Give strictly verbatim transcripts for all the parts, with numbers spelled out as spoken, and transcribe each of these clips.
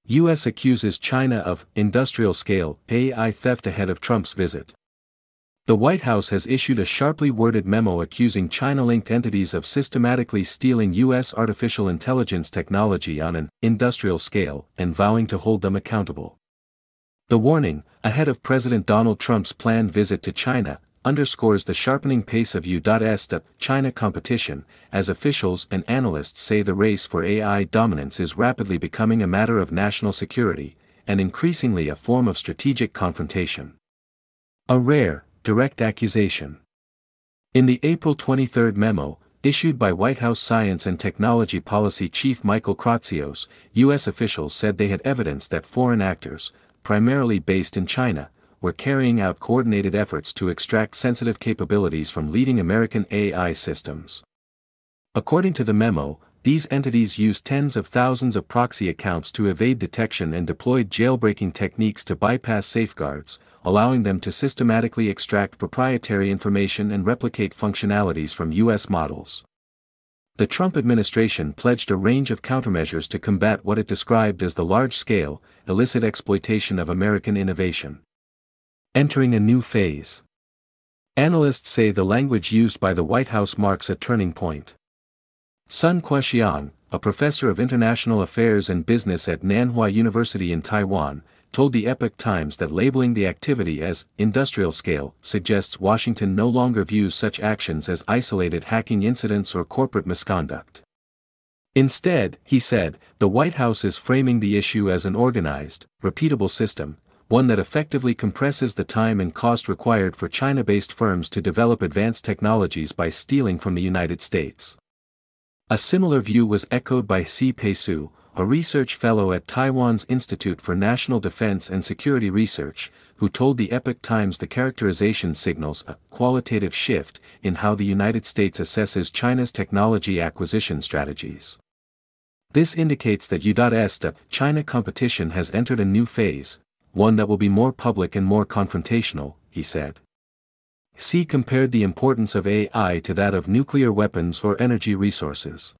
U S accuses China of industrial-scale A I theft ahead of Trump's visit. The White House has issued a sharply worded memo accusing China-linked entities of systematically stealing U S artificial intelligence technology on an industrial scale and vowing to hold them accountable. The warning, ahead of President Donald Trump's planned visit to China, underscores the sharpening pace of U S China competition, as officials and analysts say the race for A I dominance is rapidly becoming a matter of national security, and increasingly a form of strategic confrontation. A rare, direct accusation. In the April twenty-third memo, issued by White House Science and Technology Policy Chief Michael Kratsios, U S officials said they had evidence that foreign actors, primarily based in China, were carrying out coordinated efforts to extract sensitive capabilities from leading American A I systems. According to the memo, these entities used tens of thousands of proxy accounts to evade detection and deployed jailbreaking techniques to bypass safeguards, allowing them to systematically extract proprietary information and replicate functionalities from U S models. The Trump administration pledged a range of countermeasures to combat what it described as the large-scale, illicit exploitation of American innovation. Entering a new phase. Analysts say the language used by the White House marks a turning point. Sun Quaxiang, a professor of international affairs and business at Nanhua University in Taiwan, told the Epoch Times that labeling the activity as industrial scale suggests Washington no longer views such actions as isolated hacking incidents or corporate misconduct. Instead, he said, the White House is framing the issue as an organized, repeatable system, one that effectively compresses the time and cost required for China-based firms to develop advanced technologies by stealing from the United States. A similar view was echoed by Si-Pei Su, a research fellow at Taiwan's Institute for National Defense and Security Research, who told the Epoch Times the characterization signals a qualitative shift in how the United States assesses China's technology acquisition strategies. This indicates that U S China competition has entered a new phase, one that will be more public and more confrontational, he said. Xi compared the importance of A I to that of nuclear weapons or energy resources.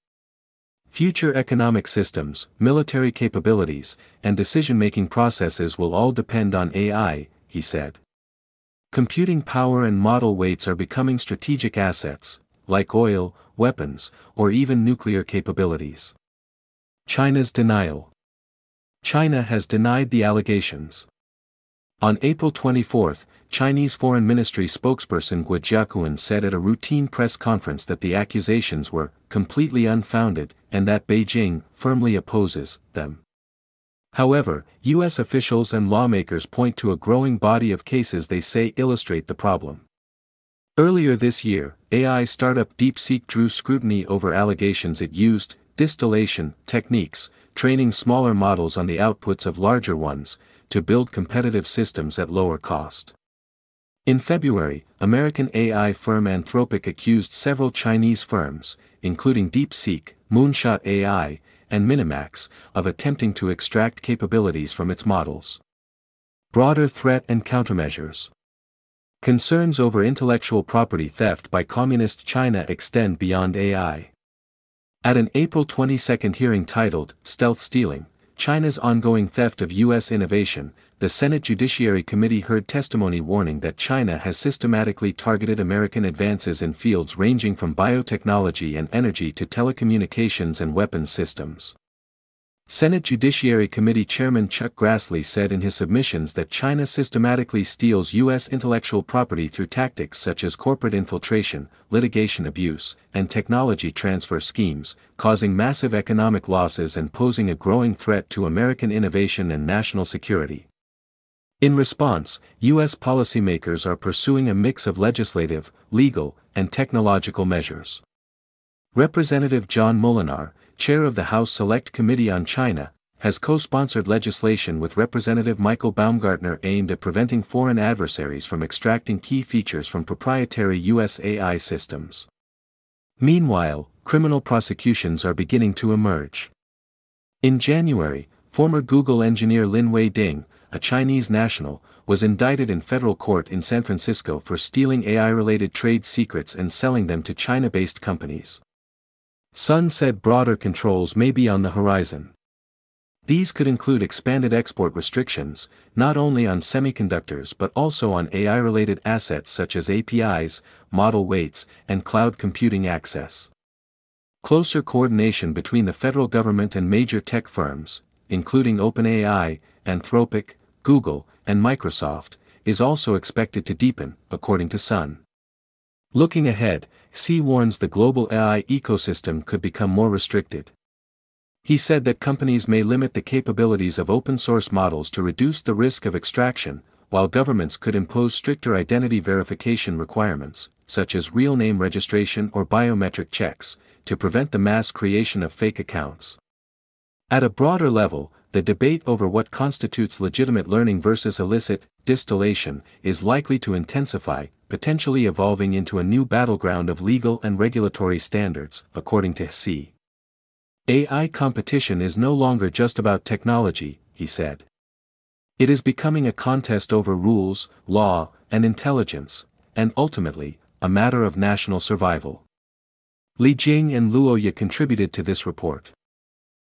Future economic systems, military capabilities, and decision-making processes will all depend on A I, he said. Computing power and model weights are becoming strategic assets, like oil, weapons, or even nuclear capabilities. China's denial. China has denied the allegations. On April twenty-fourth, Chinese Foreign Ministry spokesperson Guo Jiaquan said at a routine press conference that the accusations were completely unfounded and that Beijing firmly opposes them. However, U S officials and lawmakers point to a growing body of cases they say illustrate the problem. Earlier this year, A I startup DeepSeek drew scrutiny over allegations it used distillation techniques, training smaller models on the outputs of larger ones, to build competitive systems at lower cost. In February, American A I firm Anthropic accused several Chinese firms, including DeepSeek, Moonshot A I, and Minimax, of attempting to extract capabilities from its models. Broader threat and countermeasures. Concerns over intellectual property theft by Communist China extend beyond A I. At an April twenty-second hearing titled, Stealth Stealing, China's Ongoing Theft of U S Innovation, the Senate Judiciary Committee heard testimony warning that China has systematically targeted American advances in fields ranging from biotechnology and energy to telecommunications and weapons systems. Senate Judiciary Committee Chairman Chuck Grassley said in his submissions that China systematically steals U S intellectual property through tactics such as corporate infiltration, litigation abuse, and technology transfer schemes, causing massive economic losses and posing a growing threat to American innovation and national security. In response, U S policymakers are pursuing a mix of legislative, legal, and technological measures. Representative John Molinar, chair of the House Select Committee on China, has co-sponsored legislation with Representative Michael Baumgartner aimed at preventing foreign adversaries from extracting key features from proprietary U S A I systems. Meanwhile, criminal prosecutions are beginning to emerge. In January, former Google engineer Lin Wei-ding, a Chinese national, was indicted in federal court in San Francisco for stealing A I-related trade secrets and selling them to China-based companies. Sun said broader controls may be on the horizon. These could include expanded export restrictions, not only on semiconductors but also on A I-related assets such as A P Is, model weights, and cloud computing access. Closer coordination between the federal government and major tech firms, including OpenAI, Anthropic, Google, and Microsoft, is also expected to deepen, according to Sun. Looking ahead, Xi warns the global A I ecosystem could become more restricted. He said that companies may limit the capabilities of open-source models to reduce the risk of extraction, while governments could impose stricter identity verification requirements, such as real name registration or biometric checks, to prevent the mass creation of fake accounts. At a broader level, the debate over what constitutes legitimate learning versus illicit distillation is likely to intensify, potentially evolving into a new battleground of legal and regulatory standards, according to Xi. A I competition is no longer just about technology, he said. It is becoming a contest over rules, law, and intelligence, and ultimately, a matter of national survival. Li Jing and Luo Ye contributed to this report.